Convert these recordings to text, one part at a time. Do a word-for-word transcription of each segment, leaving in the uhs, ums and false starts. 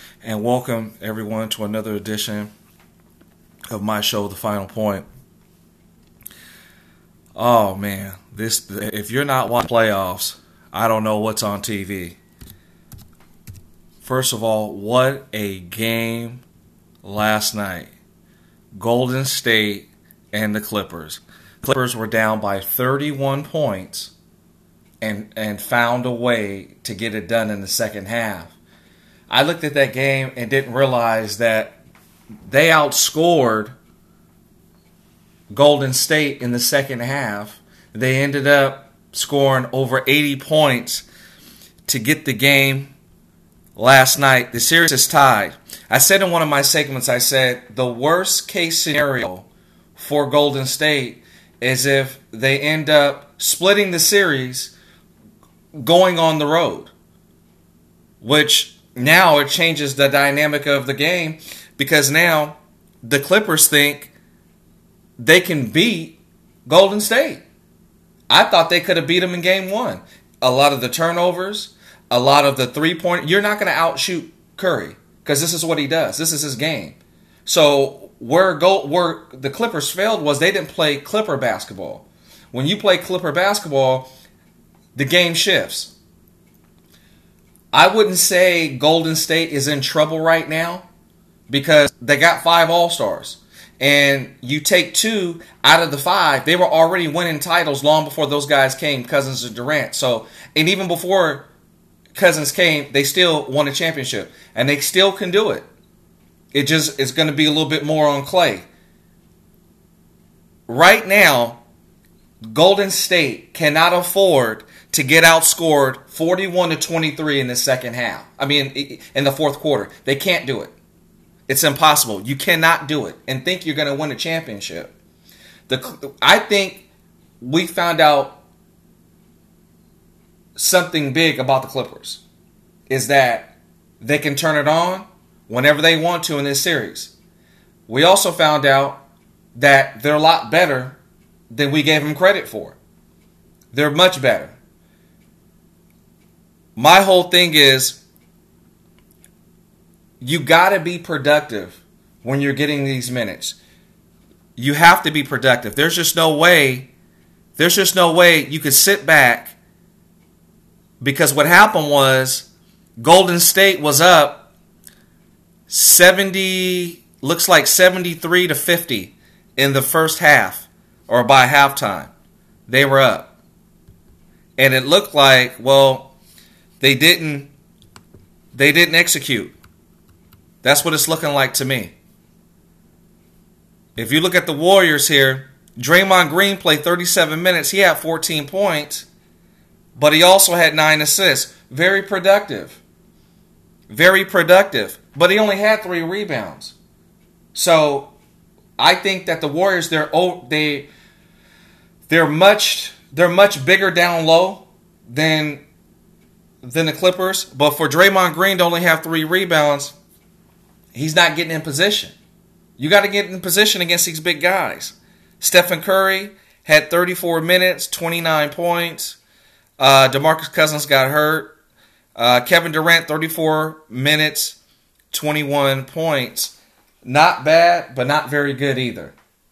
and welcome everyone to another edition of my show, The Final Point. Oh man, this if you're not watching playoffs, I don't know what's on T V. First of all, what a game last night. Golden State and the Clippers. Clippers were down by thirty-one points and and found a way to get it done in the second half. I looked at that game and didn't realize that they outscored Golden State in the second half. They ended up scoring over eighty points to get the game last night. The series is tied. I said in one of my segments, I said the worst case scenario for Golden State is if they end up splitting the series going on the road, which now it changes the dynamic of the game because now the Clippers think they can beat Golden State. I thought they could have beat them in game one. A lot of the turnovers, a lot of the three-point. You're not going to outshoot Curry because this is what he does. This is his game. So where, go, where the Clippers failed was they didn't play Clipper basketball. When you play Clipper basketball, the game shifts. I wouldn't say Golden State is in trouble right now because they got five All-Stars. And you take two out of the five, they were already winning titles long before those guys came, Cousins and Durant. So, and even before Cousins came, they still won a championship. And they still can do it. It just is going to be a little bit more on Clay. Right now, Golden State cannot afford to get outscored forty-one to twenty-three in the second half. I mean, in the fourth quarter. They can't do it. It's impossible. You cannot do it and think you're going to win a championship. The I think we found out something big about the Clippers is that they can turn it on whenever they want to in this series. We also found out that they're a lot better than we gave them credit for. They're much better. My whole thing is you got to be productive when you're getting these minutes. You have to be productive. There's just no way, there's just no way you could sit back because what happened was Golden State was up seventy, looks like seventy-three to fifty in the first half or by halftime. They were up. And it looked like, well, they didn't they didn't execute. That's what it's looking like to me. If you look at the Warriors here, Draymond Green played thirty-seven minutes. He had fourteen points, but he also had nine assists. Very productive. Very productive. But he only had three rebounds. So I think that the Warriors, they're they they're much they're much bigger down low than than the Clippers. But for Draymond Green to only have three rebounds, he's not getting in position. You got to get in position against these big guys. Stephen Curry had thirty-four minutes, twenty-nine points. Uh, DeMarcus Cousins got hurt. Uh, Kevin Durant, thirty-four minutes, twenty-one points. Not bad, but not very good either.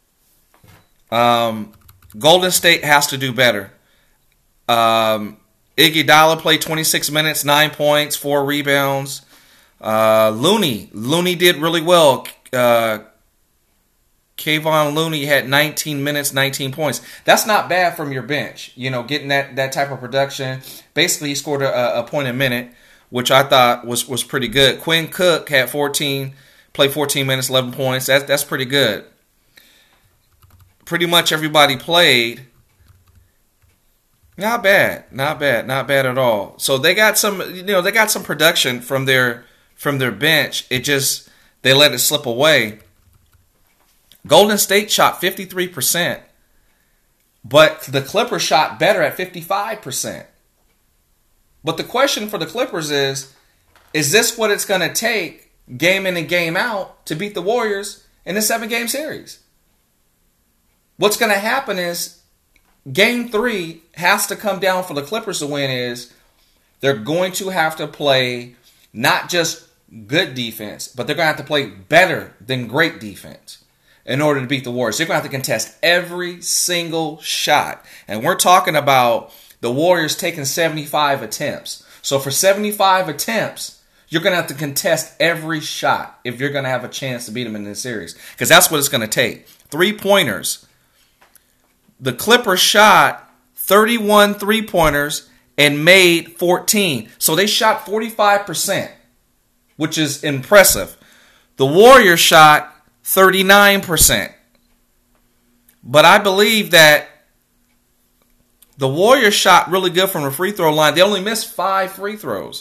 Um, Golden State has to do better. Um, Iguodala played twenty-six minutes, nine points, four rebounds. Uh, Looney. Looney did really well. Uh, Kayvon Looney had nineteen minutes, nineteen points. That's not bad from your bench. You know, getting that, that type of production. Basically, he scored a, a point a minute, which I thought was, was pretty good. Quinn Cook had fourteen, played fourteen minutes, eleven points. That's, that's pretty good. Pretty much everybody played. Not bad. Not bad. Not bad at all. So they got some, you know, they got some production from their from their bench. It just, they let it slip away. Golden State shot fifty-three percent, but the Clippers shot better at fifty-five percent. But the question for the Clippers is, is this what it's going to take game in and game out to beat the Warriors in a seven-game series? What's going to happen is game three has to come down for the Clippers to win is they're going to have to play not just good defense, but they're going to have to play better than great defense in order to beat the Warriors. They're going to have to contest every single shot. And we're talking about the Warriors taking seventy-five attempts. So for seventy-five attempts, you're going to have to contest every shot if you're going to have a chance to beat them in this series. Because that's what it's going to take. Three-pointers. The Clippers shot thirty-one three-pointers and made fourteen. So they shot forty-five percent. Which is impressive. The Warriors shot thirty-nine percent. But I believe that the Warriors shot really good from the free throw line. They only missed five free throws.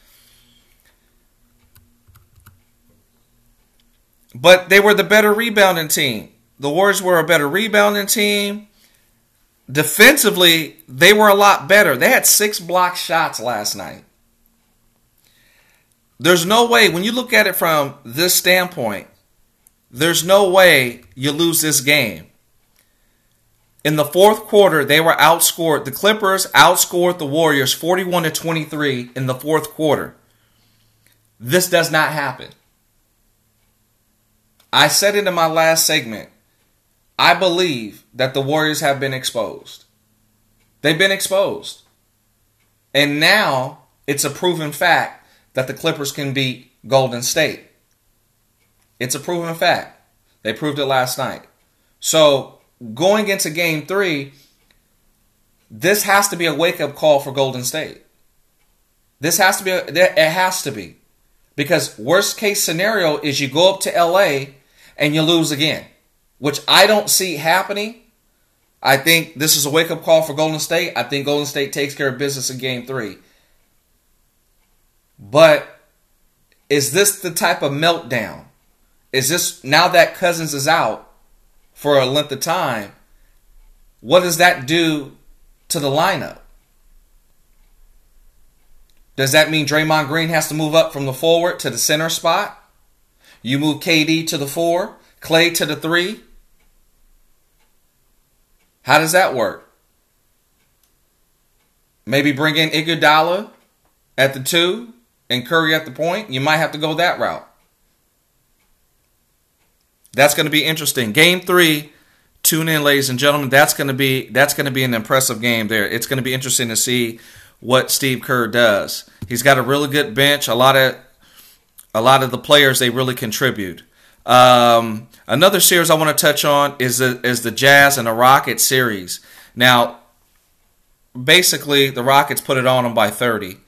But they were the better rebounding team. The Warriors were a better rebounding team. Defensively, they were a lot better. They had six block shots last night. There's no way, when you look at it from this standpoint, there's no way you lose this game. In the fourth quarter, they were outscored. The Clippers outscored the Warriors forty-one to twenty-three in the fourth quarter. This does not happen. I said it in my last segment. I believe that the Warriors have been exposed. They've been exposed. And now it's a proven fact that the Clippers can beat Golden State. It's a proven fact. They proved it last night. So going into game three, this has to be a wake-up call for Golden State. This has to be, a, it has to be. Because worst case scenario is you go up to L A and you lose again, which I don't see happening. I think this is a wake-up call for Golden State. I think Golden State takes care of business in game three. But is this the type of meltdown? Is this, now that Cousins is out for a length of time, what does that do to the lineup? Does that mean Draymond Green has to move up from the forward to the center spot? You move K D to the four, Klay to the three? How does that work? Maybe bring in Iguodala at the two? And Curry at the point, you might have to go that route. That's going to be interesting. Game three, tune in, ladies and gentlemen. That's going to be that's going to be an impressive game there. It's going to be interesting to see what Steve Kerr does. He's got a really good bench. A lot of a lot of the players, they really contribute. Um, another series I want to touch on is the is the Jazz and the Rockets series. Now, basically, the Rockets put it on them by thirty.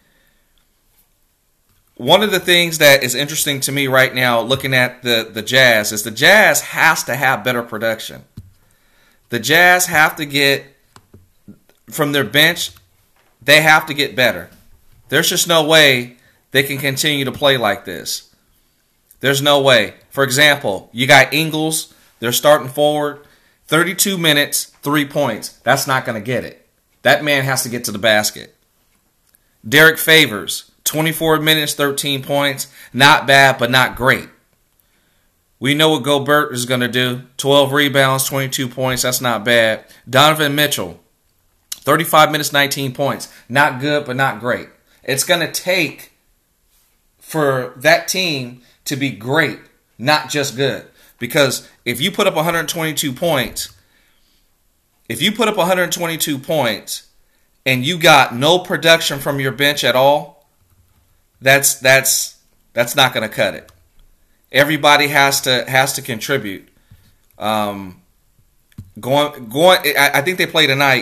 One of the things that is interesting to me right now, looking at the, the Jazz, is the Jazz has to have better production. The Jazz have to get, from their bench, they have to get better. There's just no way they can continue to play like this. There's no way. For example, you got Ingles, they're starting forward, thirty-two minutes, three points. That's not going to get it. That man has to get to the basket. Derek Favors, twenty-four minutes, thirteen points. Not bad, but not great. We know what Gobert is going to do. twelve rebounds, twenty-two points. That's not bad. Donovan Mitchell, thirty-five minutes, nineteen points. Not good, but not great. It's going to take for that team to be great, not just good. Because if you put up one hundred twenty-two points, if you put up one hundred twenty-two points and you got no production from your bench at all, that's that's that's not going to cut it. Everybody has to has to contribute. Um, going going. I, I think they play tonight.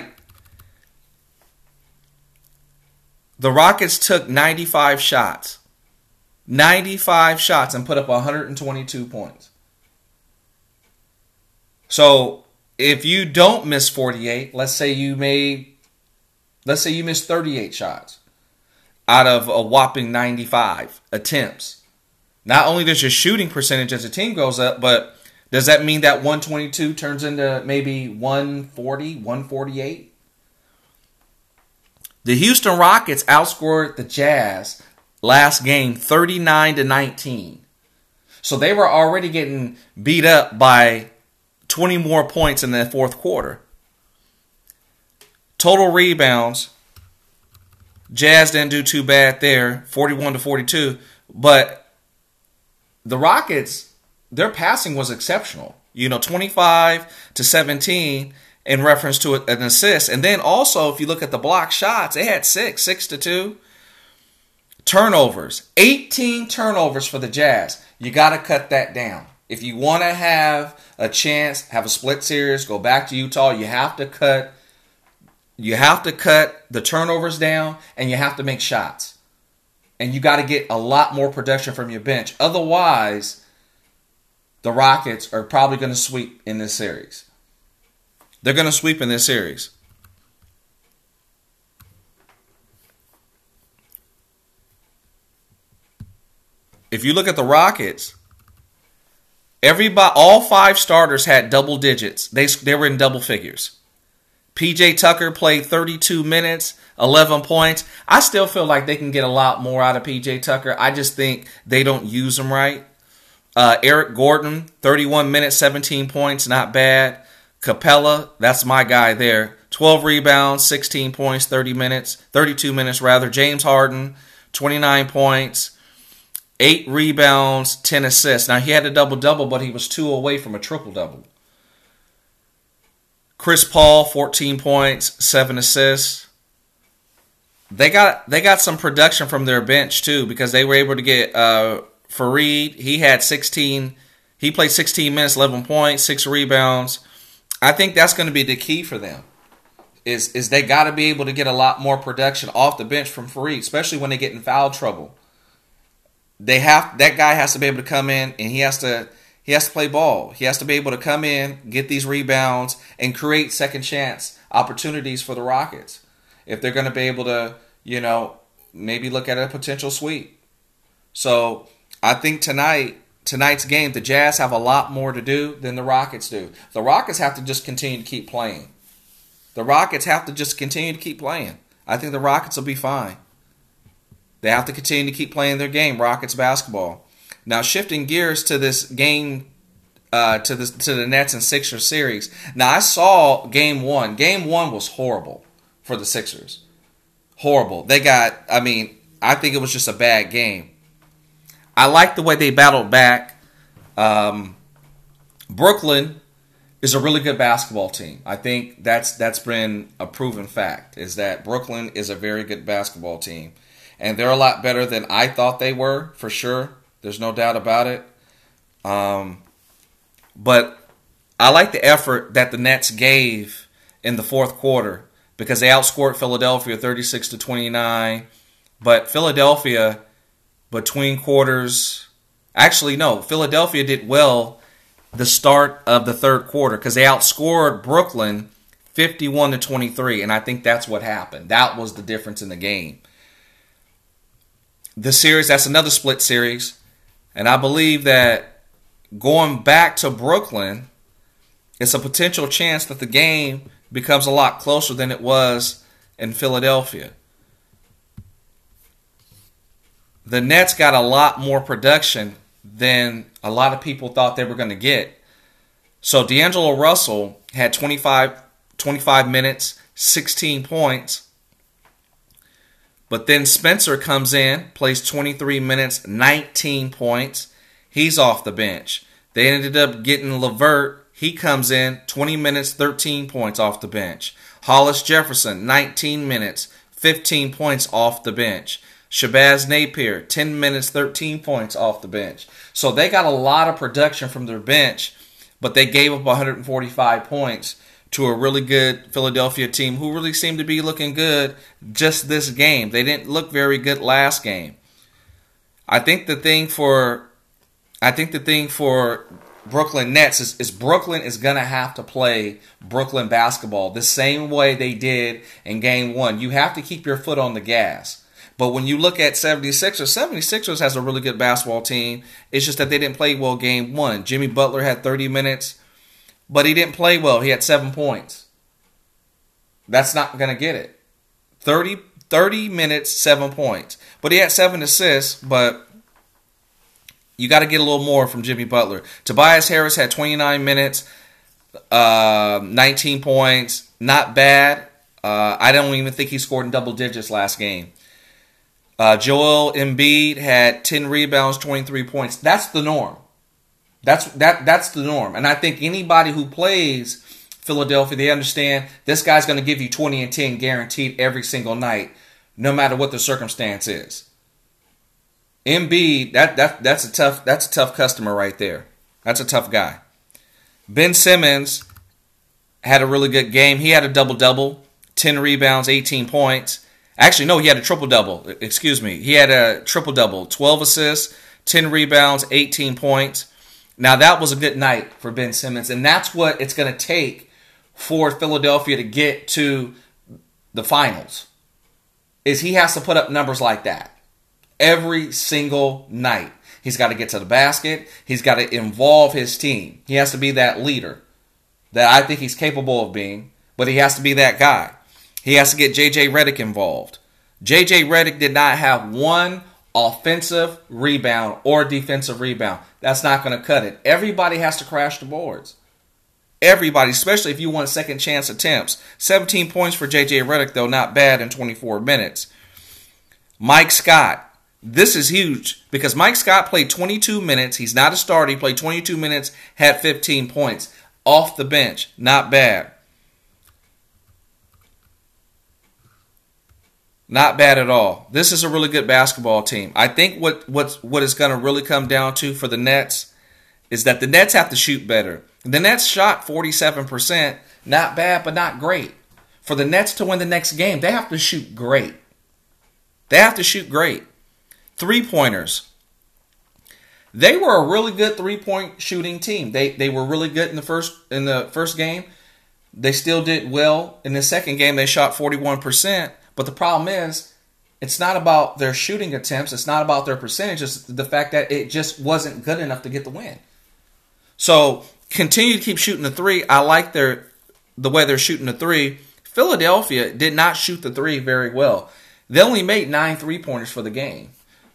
The Rockets took ninety-five shots, ninety-five shots, and put up one hundred twenty-two points. So if you don't miss forty-eight, let's say you made, let's say you missed thirty-eight shots out of a whopping ninety-five attempts. Not only does your shooting percentage as a team goes up, but does that mean that one twenty-two turns into maybe one forty, one forty-eight? The Houston Rockets outscored the Jazz last game thirty-nine to nineteen. So they were already getting beat up by twenty more points in the fourth quarter. Total rebounds, Jazz didn't do too bad there, forty-one to forty-two. But the Rockets, their passing was exceptional. You know, twenty-five to seventeen in reference to an assist. And then also, if you look at the block shots, they had six, six to two. Turnovers, eighteen turnovers for the Jazz. You got to cut that down. If you want to have a chance, have a split series, go back to Utah, you have to cut you have to cut the turnovers down, and you have to make shots. And you got to get a lot more production from your bench. Otherwise, the Rockets are probably going to sweep in this series. They're going to sweep in this series. If you look at the Rockets, everybody, all five starters had double digits. They they were in double figures. P J Tucker played thirty-two minutes, eleven points. I still feel like they can get a lot more out of P J Tucker. I just think they don't use him right. Uh, Eric Gordon, thirty-one minutes, seventeen points, not bad. Capella, that's my guy there. twelve rebounds, sixteen points, thirty minutes, thirty-two minutes rather. James Harden, twenty-nine points, eight rebounds, ten assists. Now, he had a double-double, but he was two away from a triple-double. Chris Paul, fourteen points, seven assists. They got they got some production from their bench, too, because they were able to get uh, Fareed. He had sixteen. He played sixteen minutes, eleven points, six rebounds. I think that's going to be the key for them, is, is they got to be able to get a lot more production off the bench from Fareed, especially when they get in foul trouble. They have that guy has to be able to come in, and he has to he has to play ball. He has to be able to come in, get these rebounds, and create second chance opportunities for the Rockets if they're going to be able to, you know, maybe look at a potential sweep. So I think tonight, tonight's game, the Jazz have a lot more to do than the Rockets do. The Rockets have to just continue to keep playing. The Rockets have to just continue to keep playing. I think the Rockets will be fine. They have to continue to keep playing their game, Rockets basketball. Now, shifting gears to this game, uh, to this to the Nets and Sixers series. Now, I saw game one. Game one was horrible for the Sixers. Horrible. They got, I mean, I think it was just a bad game. I like the way they battled back. Um, Brooklyn is a really good basketball team. I think that's that's been a proven fact, is that Brooklyn is a very good basketball team. And they're a lot better than I thought they were, for sure. There's no doubt about it. Um, but I like the effort that the Nets gave in the fourth quarter, because they outscored Philadelphia thirty-six to twenty-nine. But Philadelphia, between quarters, actually no, Philadelphia did well the start of the third quarter, because they outscored Brooklyn fifty-one to twenty-three, and I think that's what happened. That was the difference in the game. The series, that's another split series. And I believe that going back to Brooklyn, it's a potential chance that the game becomes a lot closer than it was in Philadelphia. The Nets got a lot more production than a lot of people thought they were going to get. So D'Angelo Russell had twenty-five, twenty-five minutes, sixteen points. But then Spencer comes in, plays twenty-three minutes, nineteen points. He's off the bench. They ended up getting LeVert. He comes in, twenty minutes, thirteen points off the bench. Hollis Jefferson, nineteen minutes, fifteen points off the bench. Shabazz Napier, ten minutes, thirteen points off the bench. So they got a lot of production from their bench, but they gave up one hundred forty-five points to a really good Philadelphia team who really seemed to be looking good just this game. They didn't look very good last game. I think the thing for I think the thing for Brooklyn Nets is, is Brooklyn is going to have to play Brooklyn basketball the same way they did in game one. You have to keep your foot on the gas. But when you look at seventy-sixers, seventy-sixers has a really good basketball team. It's just that they didn't play well game one. Jimmy Butler had thirty minutes. But he didn't play well. He had seven points. That's not going to get it. thirty, thirty minutes, seven points. But he had seven assists, but you got to get a little more from Jimmy Butler. Tobias Harris had twenty-nine minutes, uh, nineteen points. Not bad. Uh, I don't even think he scored in double digits last game. Uh, Joel Embiid had ten rebounds, twenty-three points. That's the norm. That's that. That's the norm. And I think anybody who plays Philadelphia, they understand this guy's going to give you twenty and ten guaranteed every single night, no matter what the circumstance is. Embiid, that that that's a tough that's a tough customer right there. That's a tough guy. Ben Simmons had a really good game. He had a double-double, ten rebounds, eighteen points. Actually, no, he had a triple-double. Excuse me. He had a triple-double, twelve assists, ten rebounds, eighteen points. Now, that was a good night for Ben Simmons, and that's what it's going to take for Philadelphia to get to the finals, is he has to put up numbers like that every single night. He's got to get to the basket. He's got to involve his team. He has to be that leader that I think he's capable of being, but he has to be that guy. He has to get J J Redick involved. J J Redick did not have one offensive rebound or defensive rebound. That's not going to cut it. Everybody has to crash the boards. Everybody, especially if you want second chance attempts. seventeen points for J J Redick, though, not bad in twenty-four minutes. Mike Scott. This is huge because Mike Scott played twenty-two minutes. He's not a starter. He played twenty-two minutes, had fifteen points. Off the bench. Not bad. Not bad at all. This is a really good basketball team. I think what what's, what it's going to really come down to for the Nets is that the Nets have to shoot better. The Nets shot forty-seven percent. Not bad, but not great. For the Nets to win the next game, they have to shoot great. They have to shoot great. Three-pointers. They were a really good three-point shooting team. They they were really good in the first in the first game. They still did well. In the second game, they shot forty-one percent. But the problem is, it's not about their shooting attempts. It's not about their percentages. The fact that it just wasn't good enough to get the win. So continue to keep shooting the three. I like their the way they're shooting the three. Philadelphia did not shoot the three very well. They only made nine three-pointers for the game.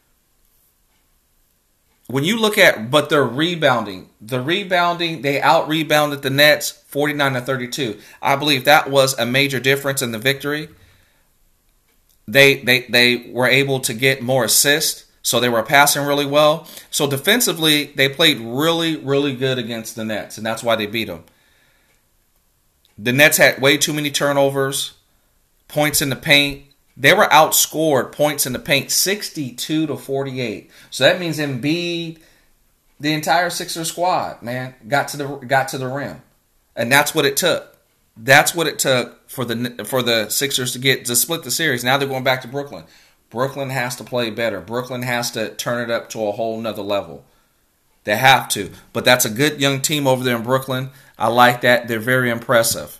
When you look at, but they're rebounding. The rebounding, they out-rebounded the Nets forty-nine to thirty-two. I believe that was a major difference in the victory. They they they were able to get more assists, so they were passing really well. So defensively, they played really, really good against the Nets, and that's why they beat them. The Nets had way too many turnovers, points in the paint. They were outscored points in the paint sixty-two to forty-eight. So that means Embiid, the entire Sixers squad, man, got to the got to the rim, and that's what it took. That's what it took for the for the Sixers to get to split the series. Now they're going back to Brooklyn. Brooklyn has to play better. Brooklyn has to turn it up to a whole nother level. They have to. But that's a good young team over there in Brooklyn. I like that. They're very impressive.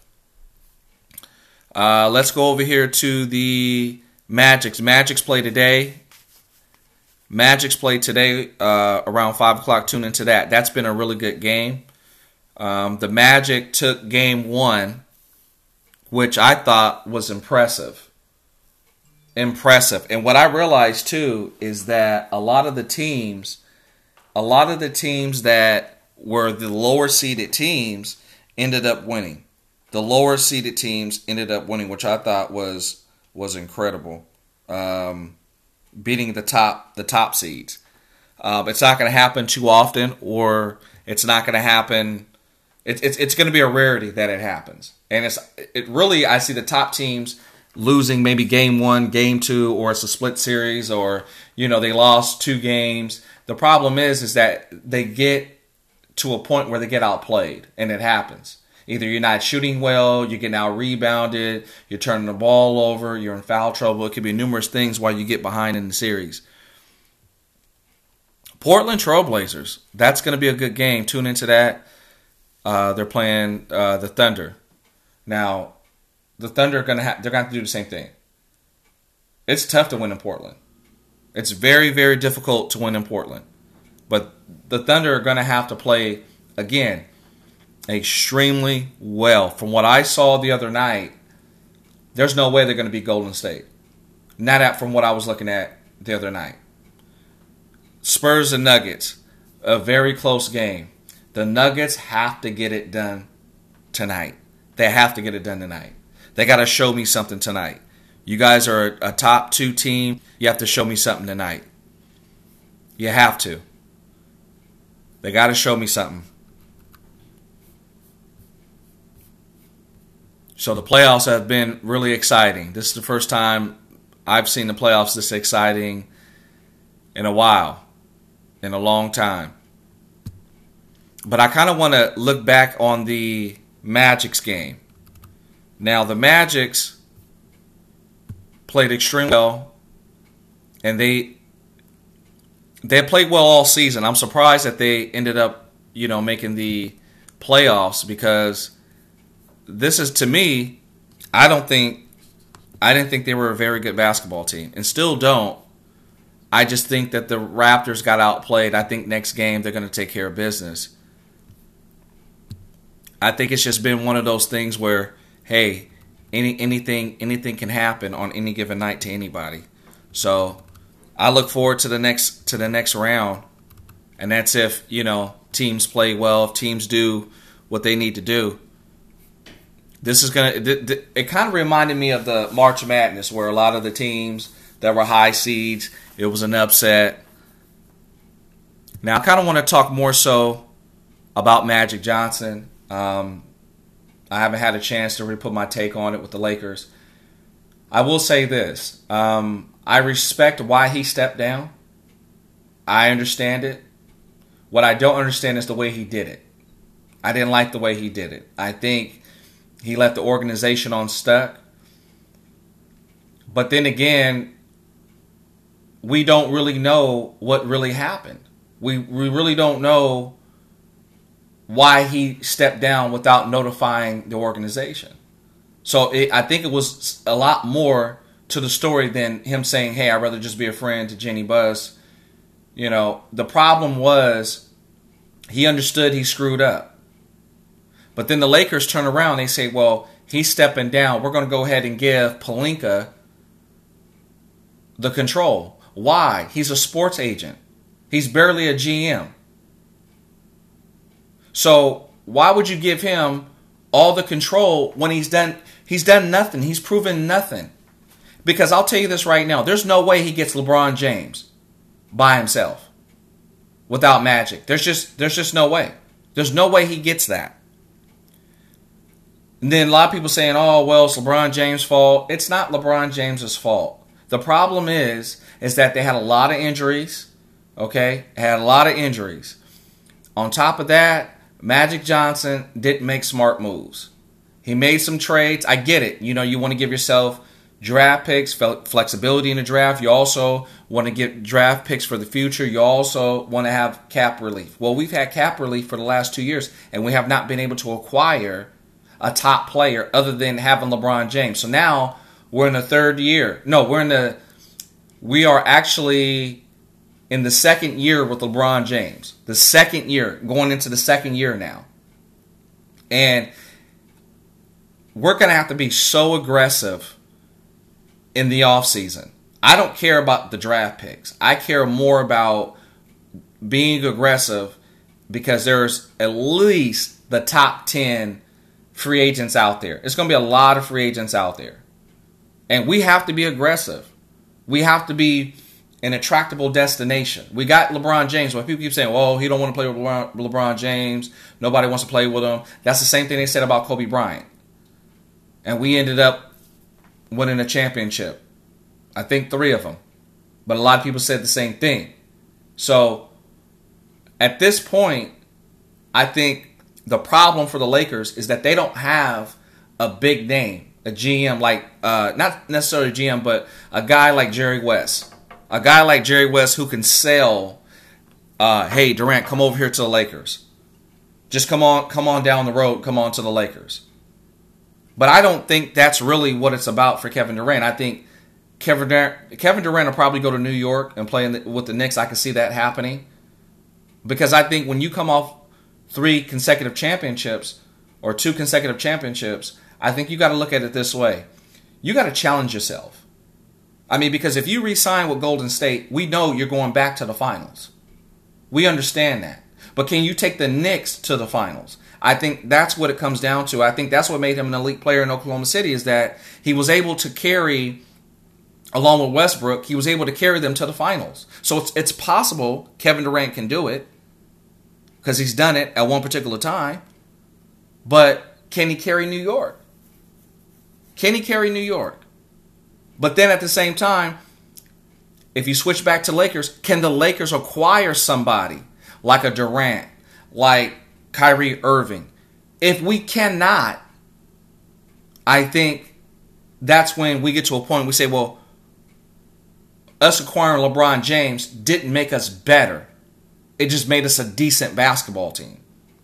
Uh, let's go over here to the Magics. Magics play today. Magics play today uh, around five o'clock. Tune into that. That's been a really good game. Um, the Magic took game one, which I thought was impressive. Impressive. And what I realized, too, is that a lot of the teams, a lot of the teams that were the lower-seeded teams ended up winning. The lower-seeded teams ended up winning, which I thought was was incredible. Um, beating the top the top seeds. Uh, it's not going to happen too often, or it's not going to happen. It's it's it's going to be a rarity that it happens, and it's it really I see the top teams losing maybe game one, game two, or it's a split series, or you know they lost two games. The problem is is that they get to a point where they get outplayed, and it happens. Either you're not shooting well, you're getting out rebounded, you're turning the ball over, you're in foul trouble. It could be numerous things why you get behind in the series. Portland Trailblazers, that's going to be a good game. Tune into that. Uh, they're playing uh, the Thunder. Now, the Thunder are going to have they're going to have to do the same thing. It's tough to win in Portland. It's very, very difficult to win in Portland. But the Thunder are going to have to play again extremely well. From what I saw the other night, there's no way they're going to beat Golden State. Not at from what I was looking at the other night. Spurs and Nuggets, a very close game. The Nuggets have to get it done tonight. They have to get it done tonight. They got to show me something tonight. You guys are a top two team. You have to show me something tonight. You have to. They got to show me something. So the playoffs have been really exciting. This is the first time I've seen the playoffs this exciting in a while, in a long time. But I kind of want to look back on the Magic's game. Now, the Magics played extremely well, and they they played well all season. I'm surprised that they ended up, you know, making the playoffs, because this is, to me, I don't think I didn't think they were a very good basketball team, and still don't. I just think that the Raptors got outplayed. I think next game they're going to take care of business. I think it's just been one of those things where, hey, any anything anything can happen on any given night to anybody. So I look forward to the next to the next round, and that's if, you know, teams play well, if teams do what they need to do. This is gonna. It, it, it kind of reminded me of the March Madness, where a lot of the teams that were high seeds, it was an upset. Now I kind of want to talk more so about Magic Johnson. Um, I haven't had a chance to really put my take on it with the Lakers. I will say this. Um, I respect why he stepped down. I understand it. What I don't understand is the way he did it. I didn't like the way he did it. I think he left the organization unstuck. But then again, we don't really know what really happened. We we really don't know why he stepped down without notifying the organization. So it, I think it was a lot more to the story than him saying, hey, I'd rather just be a friend to Jenny Buss. You know, the problem was he understood he screwed up. But then the Lakers turn around and they say, well, he's stepping down. We're going to go ahead and give Pelinka the control. Why? He's a sports agent. He's barely a G M. So why would you give him all the control when he's done he's done nothing? He's proven nothing. Because I'll tell you this right now, there's no way he gets LeBron James by himself without Magic. There's just there's just no way. There's no way he gets that. And then a lot of people saying, oh, well, it's LeBron James' fault. It's not LeBron James' fault. The problem is, is that they had a lot of injuries. Okay? Had a lot of injuries. On top of that, Magic Johnson didn't make smart moves. He made some trades. I get it. You know, you want to give yourself draft picks, flexibility in the draft. You also want to get draft picks for the future. You also want to have cap relief. Well, we've had cap relief for the last two years, and we have not been able to acquire a top player other than having LeBron James. So now we're in the third year. No, we're in the, we are actually in the second year with LeBron James. The second year, going into the second year now. And we're going to have to be so aggressive in the offseason. I don't care about the draft picks. I care more about being aggressive, because there's at least the top ten free agents out there. It's going to be a lot of free agents out there. And we have to be aggressive. We have to be an attractable destination. We got LeBron James. When people keep saying, well, he don't want to play with LeBron, LeBron James, nobody wants to play with him. That's the same thing they said about Kobe Bryant. And we ended up winning a championship. I think three of them. But a lot of people said the same thing. So at this point, I think the problem for the Lakers is that they don't have a big name, a G M like, uh, not necessarily a G M, but a guy like Jerry West. A guy like Jerry West who can sell, uh, hey, Durant, come over here to the Lakers. Just come on, come on down the road, come on to the Lakers. But I don't think that's really what it's about for Kevin Durant. I think Kevin Durant, Kevin Durant will probably go to New York and play in the, with the Knicks. I can see that happening. Because I think when you come off three consecutive championships or two consecutive championships, I think you got to look at it this way. You got to challenge yourself. I mean, because if you re-sign with Golden State, we know you're going back to the finals. We understand that. But can you take the Knicks to the finals? I think that's what it comes down to. I think that's what made him an elite player in Oklahoma City, is that he was able to carry along with Westbrook, he was able to carry them to the finals. So it's it's possible Kevin Durant can do it because he's done it at one particular time. But can he carry New York? Can he carry New York? But then at the same time, if you switch back to Lakers, can the Lakers acquire somebody like a Durant, like Kyrie Irving? If we cannot, I think that's when we get to a point we say, well, us acquiring LeBron James didn't make us better. It just made us a decent basketball team.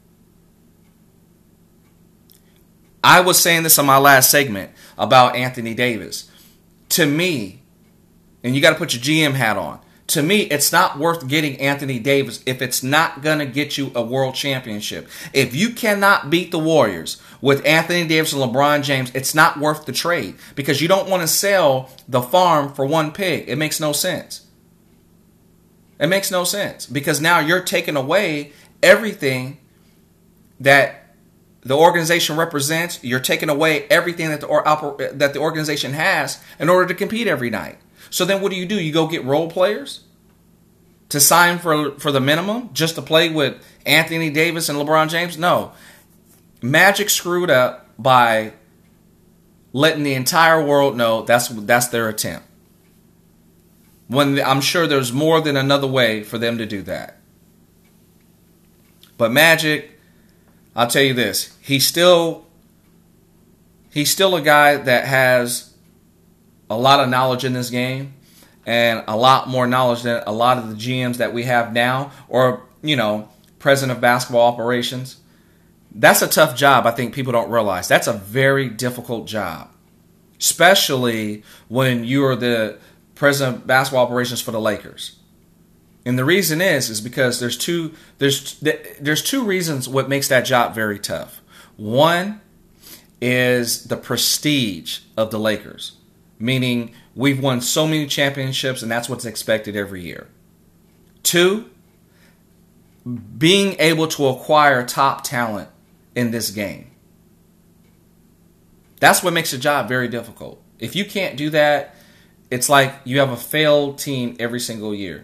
I was saying this on my last segment about Anthony Davis. To me, and you got to put your G M hat on, to me, it's not worth getting Anthony Davis if it's not going to get you a world championship. If you cannot beat the Warriors with Anthony Davis and LeBron James, it's not worth the trade because you don't want to sell the farm for one pig. It makes no sense. It makes no sense because now you're taking away everything that the organization represents. You're taking away everything that the, or, oper, that the organization has in order to compete every night. So then what do you do? You go get role players to sign for, for the minimum just to play with Anthony Davis and LeBron James? No. Magic screwed up by letting the entire world know that's that's their attempt. When the, I'm sure there's more than another way for them to do that. But Magic, I'll tell you this, he's still he's still a guy that has a lot of knowledge in this game and a lot more knowledge than a lot of the G Ms that we have now or, you know, president of basketball operations. That's a tough job. I think people don't realize. That's a very difficult job, especially when you are the president of basketball operations for the Lakers. And the reason is, is because there's two, there's, there's two reasons what makes that job very tough. One is the prestige of the Lakers. Meaning we've won so many championships and that's what's expected every year. Two, being able to acquire top talent in this game. That's what makes the job very difficult. If you can't do that, it's like you have a failed team every single year.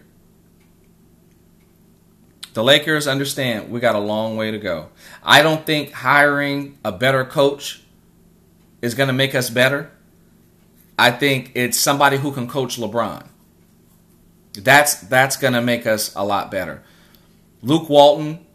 The Lakers understand we got a long way to go. I don't think hiring a better coach is going to make us better. I think it's somebody who can coach LeBron. That's that's going to make us a lot better. Luke Walton,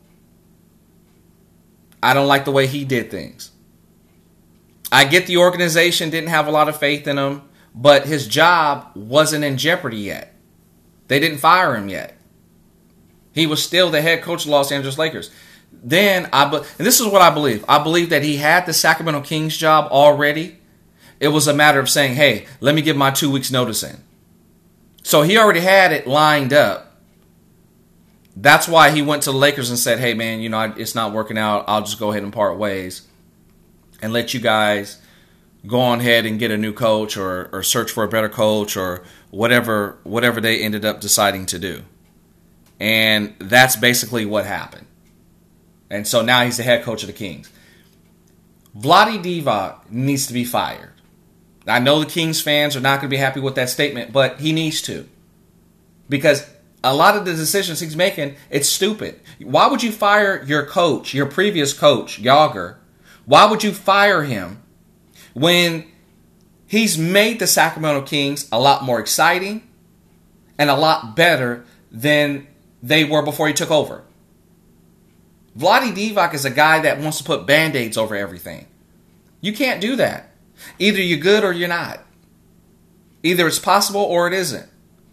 I don't like the way he did things. I get the organization didn't have a lot of faith in him, but his job wasn't in jeopardy yet. They didn't fire him yet. He was still the head coach of the Los Angeles Lakers. Then, I be- and this is what I believe. I believe that he had the Sacramento Kings job already. It was a matter of saying, hey, let me give my two weeks notice in. So he already had it lined up. That's why he went to the Lakers and said, hey, man, you know, it's not working out. I'll just go ahead and part ways and let you guys go on ahead and get a new coach or, or search for a better coach or whatever, whatever they ended up deciding to do. And that's basically what happened. And so now he's the head coach of the Kings. Vlade Divac needs to be fired. I know the Kings fans are not going to be happy with that statement, but he needs to. Because a lot of the decisions he's making, it's stupid. Why would you fire your coach, your previous coach, Yager? Why would you fire him when he's made the Sacramento Kings a lot more exciting and a lot better than they were before he took over? Vlade Divac is a guy that wants to put Band-Aids over everything. You can't do that. Either you're good or you're not. Either it's possible or it isn't.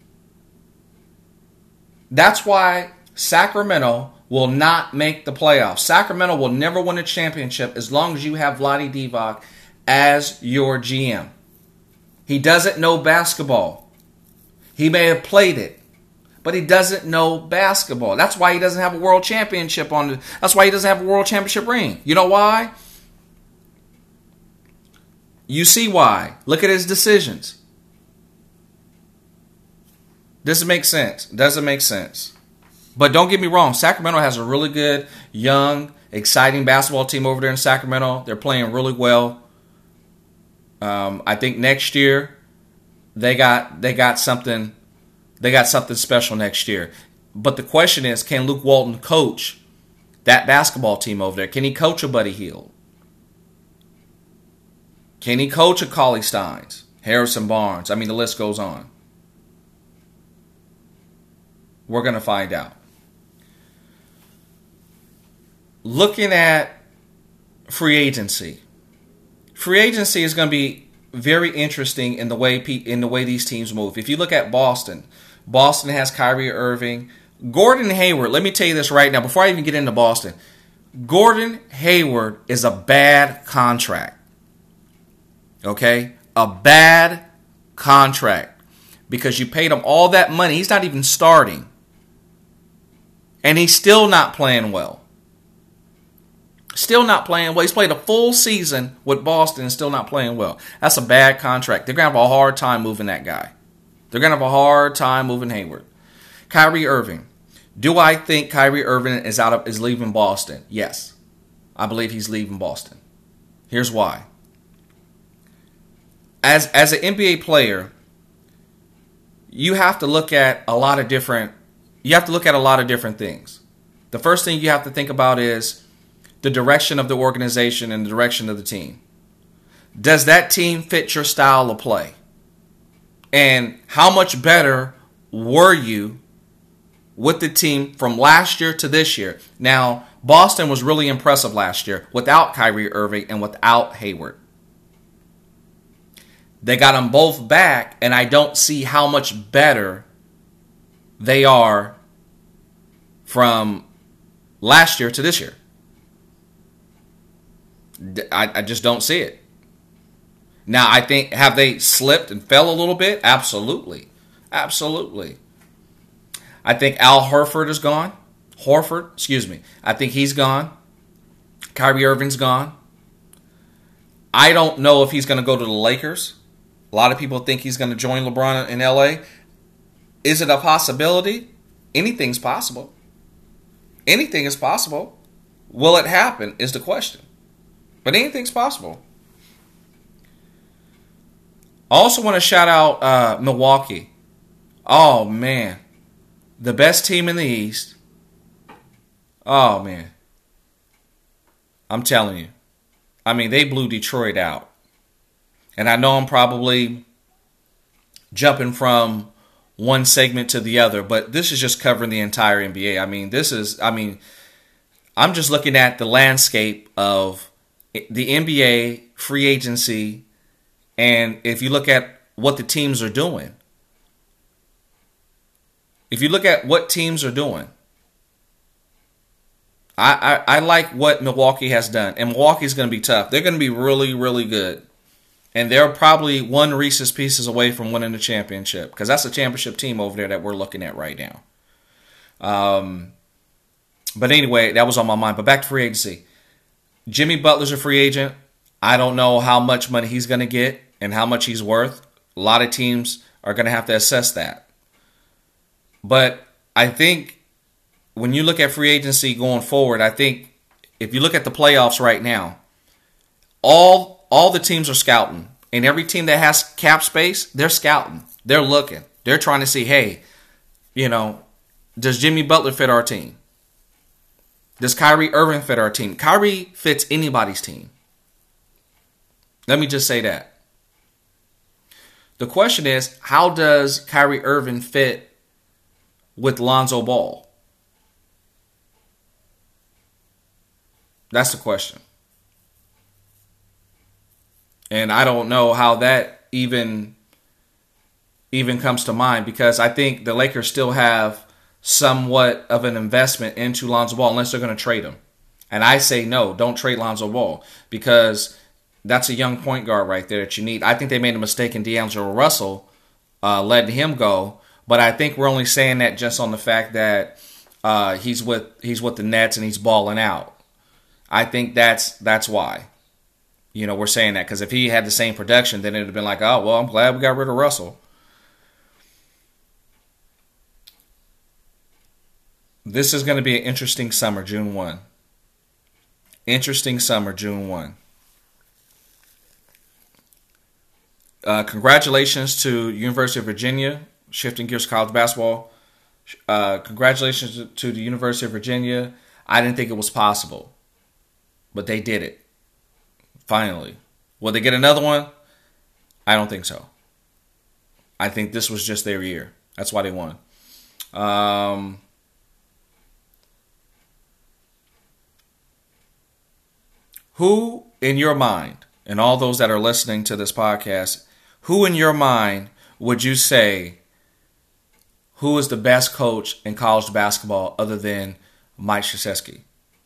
That's why Sacramento will not make the playoffs. Sacramento will never win a championship as long as you have Vlade Divac as your G M. He doesn't know basketball. He may have played it, but he doesn't know basketball. That's why he doesn't have a world championship on the, that's why he doesn't have a world championship ring. You know why? You see why. Look at his decisions. Doesn't make sense. Doesn't make sense. But don't get me wrong. Sacramento has a really good, young, exciting basketball team over there in Sacramento. They're playing really well. Um, I think next year they got they got something they got something special next year. But the question is, can Luke Walton coach that basketball team over there? Can he coach a Buddy Hield? Can he coach a Cauley Steins, Harrison Barnes? I mean, the list goes on. We're going to find out. Looking at free agency. Free agency is going to be very interesting in the way in the way these teams move. If you look at Boston, Boston has Kyrie Irving. Gordon Hayward, let me tell you this right now before I even get into Boston. Gordon Hayward is a bad contract. Okay? A bad contract. Because you paid him all that money. He's not even starting. And he's still not playing well. Still not playing well. He's played a full season with Boston and still not playing well. That's a bad contract. They're going to have a hard time moving that guy. They're going to have a hard time moving Hayward. Kyrie Irving. Do I think Kyrie Irving is out of is leaving Boston? Yes. I believe he's leaving Boston. Here's why. As as an N B A player, you have to look at a lot of different you have to look at a lot of different things. The first thing you have to think about is the direction of the organization and the direction of the team. Does that team fit your style of play? And how much better were you with the team from last year to this year? Now, Boston was really impressive last year without Kyrie Irving and without Hayward. They got them both back, and I don't see how much better they are from last year to this year. I, I just don't see it. Now, I think, have they slipped and fell a little bit? Absolutely. Absolutely. I think Al Horford is gone. Horford, excuse me. I think he's gone. Kyrie Irving's gone. I don't know if he's going to go to the Lakers. A lot of people think he's going to join LeBron in L A. Is it a possibility? Anything's possible. Anything is possible. Will it happen is the question. But anything's possible. I also want to shout out uh, Milwaukee. Oh, man. The best team in the East. Oh, man. I'm telling you. I mean, they blew Detroit out. And I know I'm probably jumping from one segment to the other, but this is just covering the entire N B A. I mean, this is, I mean, I'm just looking at the landscape of the N B A, free agency, and if you look at what the teams are doing, if you look at what teams are doing, I, I, I like what Milwaukee has done. And Milwaukee's going to be tough. They're going to be really, really good. And they're probably one Reese's Pieces away from winning the championship. Because that's a championship team over there that we're looking at right now. Um, but anyway, that was on my mind. But back to free agency. Jimmy Butler's a free agent. I don't know how much money he's going to get and how much he's worth. A lot of teams are going to have to assess that. But I think when you look at free agency going forward, I think if you look at the playoffs right now, all all the teams are scouting. And every team that has cap space, they're scouting. They're looking. They're trying to see, hey, you know, does Jimmy Butler fit our team? Does Kyrie Irving fit our team? Kyrie fits anybody's team. Let me just say that. The question is, how does Kyrie Irving fit with Lonzo Ball? That's the question. And I don't know how that even, even comes to mind, because I think the Lakers still have somewhat of an investment into Lonzo Ball unless they're going to trade him. And I say no, don't trade Lonzo Ball, because that's a young point guard right there that you need. I think they made a mistake in D'Angelo Russell uh, letting him go, but I think we're only saying that just on the fact that uh, he's with he's with the Nets and he's balling out. I think that's that's why. You know, we're saying that because if he had the same production, then it would have been like, oh, well, I'm glad we got rid of Russell. This is going to be an interesting summer, June first. Interesting summer, June first. uh, congratulations to University of Virginia, shifting gears to college basketball. Uh, congratulations to the University of Virginia. I didn't think it was possible, but they did it. Finally. Will they get another one? I don't think so. I think this was just their year. That's why they won. Um, who in your mind, and all those that are listening to this podcast, who in your mind would you say who is the best coach in college basketball other than Mike Krzyzewski?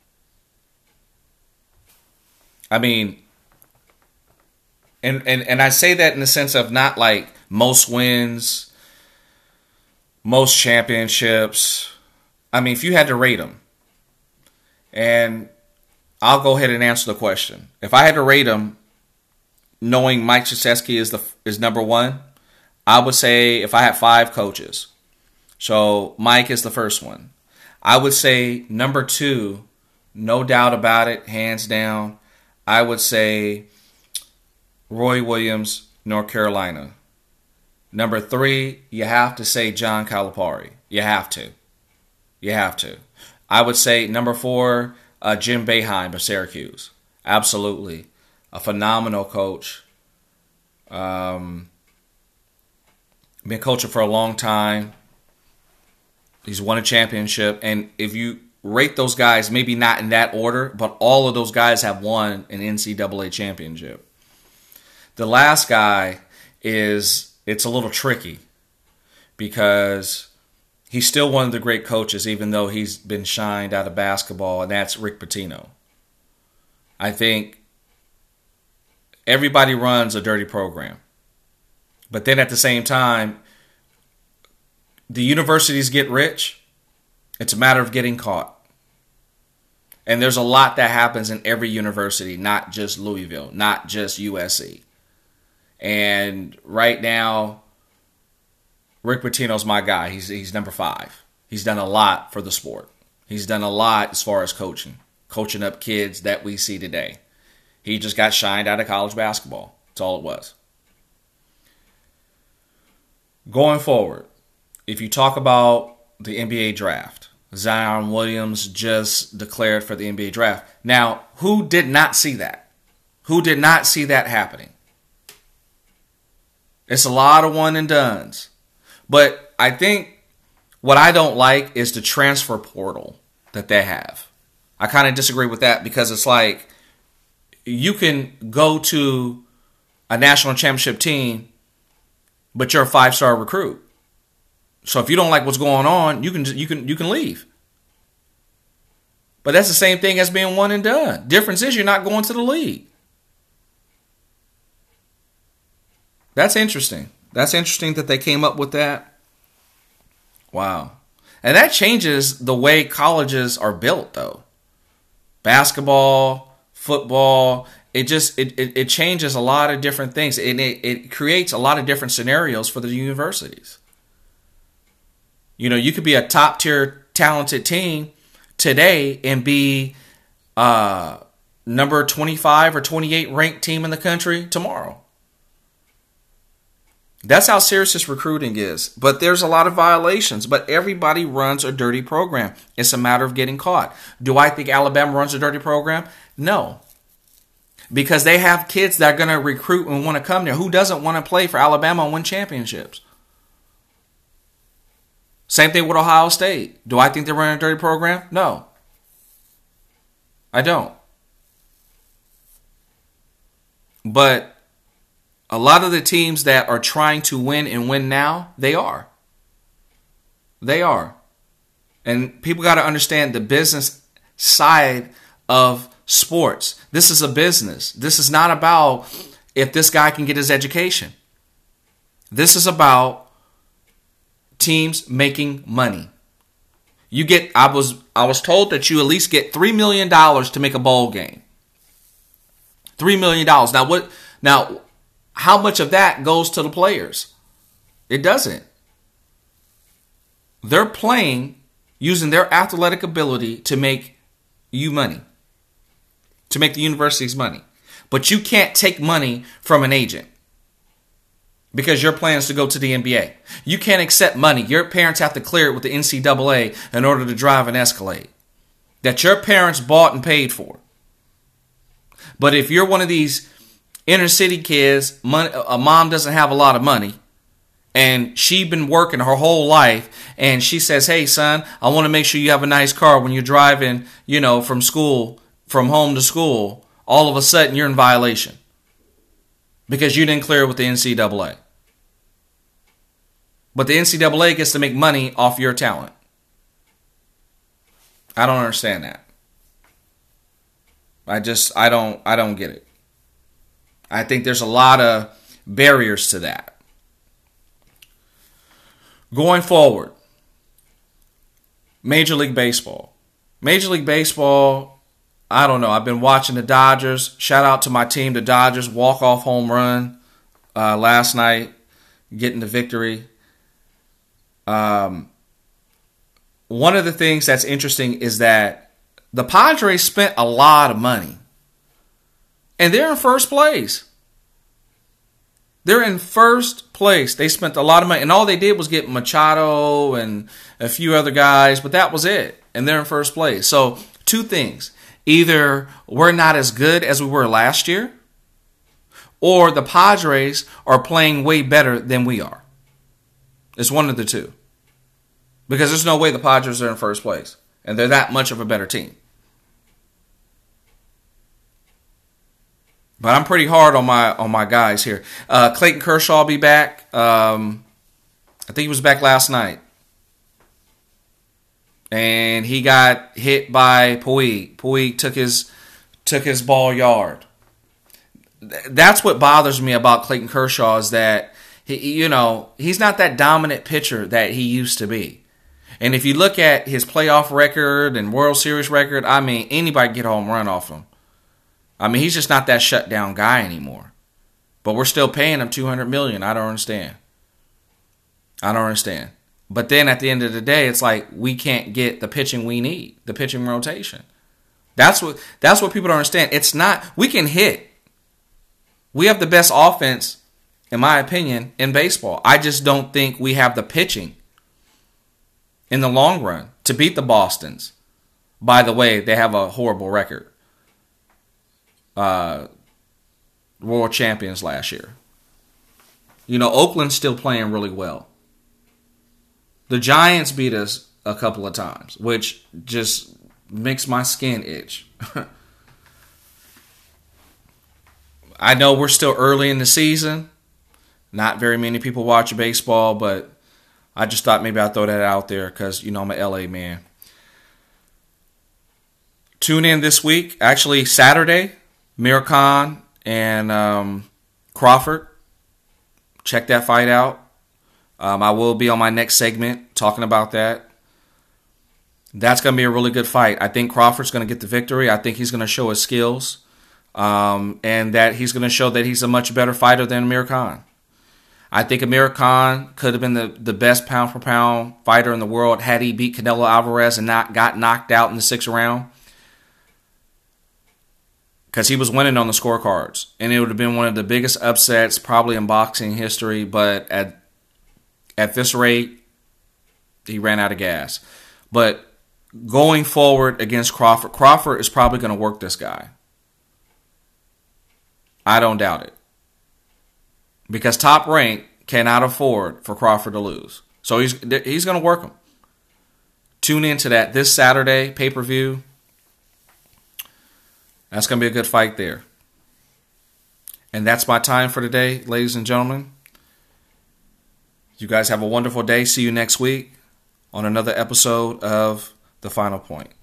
I mean, and, and, and I say that in the sense of not like most wins, most championships. I mean, if you had to rate them, and I'll go ahead and answer the question. If I had to rate them, knowing Mike Krzyzewski is the is number one, I would say if I had five coaches, so Mike is the first one. I would say number two, no doubt about it, hands down, I would say Roy Williams, North Carolina. Number three, you have to say John Calipari. You have to. You have to. I would say number four, uh, Jim Boeheim of Syracuse. Absolutely. A phenomenal coach. Um, been coaching for a long time. He's won a championship. And if you rate those guys, maybe not in that order, but all of those guys have won an N C double A championship. The last guy is, it's a little tricky because he's still one of the great coaches, even though he's been shined out of basketball, and that's Rick Pitino. I think everybody runs a dirty program. But then at the same time, the universities get rich. It's a matter of getting caught. And there's a lot that happens in every university, not just Louisville, not just U S C. And right now, Rick Pitino's my guy. He's he's number five. He's done a lot for the sport. He's done a lot as far as coaching, coaching up kids that we see today. He just got shined out of college basketball. That's all it was. Going forward, if you talk about the N B A draft, Zion Williams just declared for the N B A draft. Now, who did not see that? Who did not see that happening? It's a lot of one and dones. But I think what I don't like is the transfer portal that they have. I kind of disagree with that because it's like you can go to a national championship team, but you're a five-star recruit. So if you don't like what's going on, you can you can you can leave. But that's the same thing as being one and done. Difference is you're not going to the league. That's interesting. That's interesting that they came up with that. Wow. And that changes the way colleges are built, though. Basketball, football, it just it, it, it changes a lot of different things. And it, it creates a lot of different scenarios for the universities. You know, you could be a top-tier talented team today and be uh, number twenty-five or twenty-eight ranked team in the country tomorrow. That's how serious this recruiting is. But there's a lot of violations. But everybody runs a dirty program. It's a matter of getting caught. Do I think Alabama runs a dirty program? No. Because they have kids that are going to recruit and want to come there. Who doesn't want to play for Alabama and win championships? Same thing with Ohio State. Do I think they're running a dirty program? No. I don't. But a lot of the teams that are trying to win and win now, they are. They are. And people got to understand the business side of sports. This is a business. This is not about if this guy can get his education. This is about teams making money. You get I was I was told that you at least get three million dollars to make a bowl game. three million dollars. Now what now how much of that goes to the players? It doesn't. They're playing using their athletic ability to make you money. To make the universities money. But you can't take money from an agent. because your plan is to go to the N B A. You can't accept money. Your parents have to clear it with the N C double A in order to drive an Escalade that your parents bought and paid for. But if you're one of these inner city kids, money, a mom doesn't have a lot of money, and she been working her whole life, and she says, hey, son, I want to make sure you have a nice car when you're driving, you know, from school, from home to school, all of a sudden you're in violation because you didn't clear it with the N C double A. But the N C double A gets to make money off your talent. I don't understand that. I just, I don't, I don't get it. I think there's a lot of barriers to that. Going forward, Major League Baseball. Major League Baseball, I don't know. I've been watching the Dodgers. Shout out to my team, the Dodgers. Walk-off home run uh, last night, getting the victory. Um, one of the things that's interesting is that the Padres spent a lot of money. And they're in first place. They're in first place. They spent a lot of money. And all they did was get Machado and a few other guys. But that was it. And they're in first place. So, two things. Either we're not as good as we were last year, or the Padres are playing way better than we are. It's one of the two. Because there's no way the Padres are in first place. And they're that much of a better team. But I'm pretty hard on my on my guys here. Uh, Clayton Kershaw will be back. Um, I think he was back last night. And he got hit by Puig. Puig took his took his ball yard. That's what bothers me about Clayton Kershaw is that he, you know, he's not that dominant pitcher that he used to be. And if you look at his playoff record and World Series record, I mean, anybody can get a home run off him. I mean, he's just not that shutdown guy anymore. But we're still paying him two hundred million dollars. I don't understand. I don't understand. But then at the end of the day, it's like we can't get the pitching we need, the pitching rotation. That's what that's what people don't understand. It's not, we can hit. We have the best offense, in my opinion, in baseball. I just don't think we have the pitching in the long run to beat the Bostons. By the way, they have a horrible record. Uh, world champions last year. You know, Oakland's still playing really well. The Giants beat us a couple of times, which just makes my skin itch. I know we're still early in the season. Not very many people watch baseball, but I just thought maybe I'd throw that out there because, you know, I'm an L A man. Tune in this week. Actually, Saturday. Amir Khan and um, Crawford. Check that fight out. Um, I will be on my next segment talking about that. That's going to be a really good fight. I think Crawford's going to get the victory. I think he's going to show his skills. Um, and that he's going to show that he's a much better fighter than Amir Khan. I think Amir Khan could have been the, the best pound-for-pound fighter in the world had he beat Canelo Alvarez and not got knocked out in the sixth round. Because he was winning on the scorecards. And it would have been one of the biggest upsets probably in boxing history. But at at this rate, he ran out of gas. But going forward against Crawford, Crawford is probably going to work this guy. I don't doubt it. Because Top Rank cannot afford for Crawford to lose. So he's, he's going to work him. Tune into that this Saturday, pay-per-view. That's going to be a good fight there. And that's my time for today, ladies and gentlemen. You guys have a wonderful day. See you next week on another episode of The Final Point.